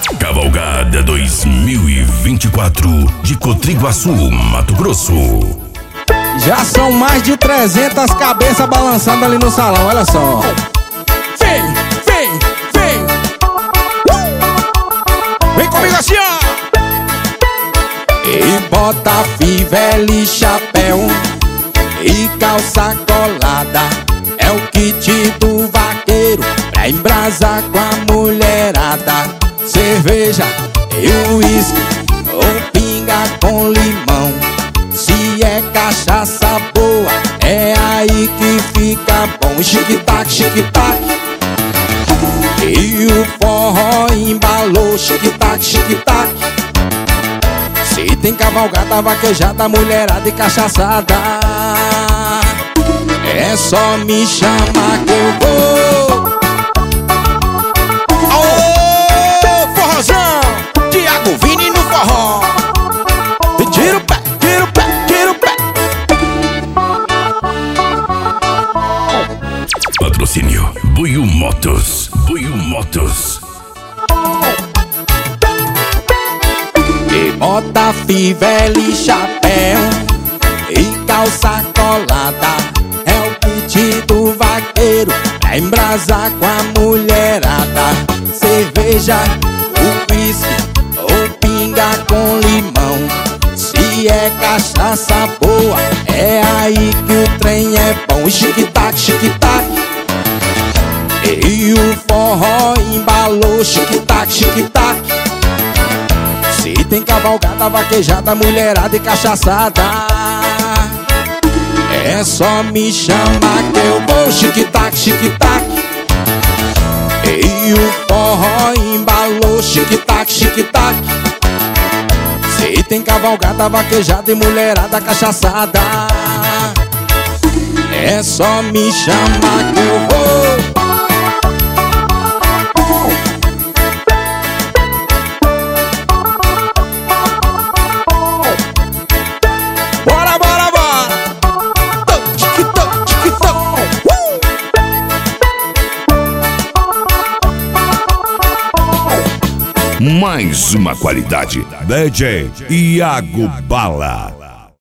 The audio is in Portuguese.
Cavalgada 2024 de Cotriguaçu, Mato Grosso. Já são mais de 300 cabeças balançando ali no salão, olha só. Vem, vem, vem. Vem comigo assim, ó. E bota fivela, chapéu e calça colada. É o kit do vaqueiro pra embrasar com a mulherada. Cerveja e uísque ou pinga com limão. Se é cachaça boa, é aí que fica bom. Chique-tac, chique-tac. E o forró embalou. Chique-tac, chique-tac. Se tem cavalgada, vaquejada, mulherada e cachaçada, é só me chamar que eu vou. Aô, forrozão, Thiago Vini no forró. E tira o pé, tira o pé, tira o pé. Patrocínio Buiu Motos, Buiu Motos. E bota fivela e chapéu e calça colada. É o kit do vaqueiro pra embrasar com a mulherada. Cerveja, uísque ou pinga com limão. Se é cachaça boa, é aí que o trem é bom. Chique-tac, chique-tac. E o forró embalou. Chique-tac, chique-tac. Se tem cavalgada, vaquejada, mulherada e cachaçada, é só me chamar que eu vou. Chique-tac, chique-tac. E o forró embalou. Chique-tac, chique-tac. Se tem cavalgada, vaquejada e mulherada cachaçada, é só me chamar que eu vou. Bora, bora, bora. Mais uma qualidade. DJ Iago Bala.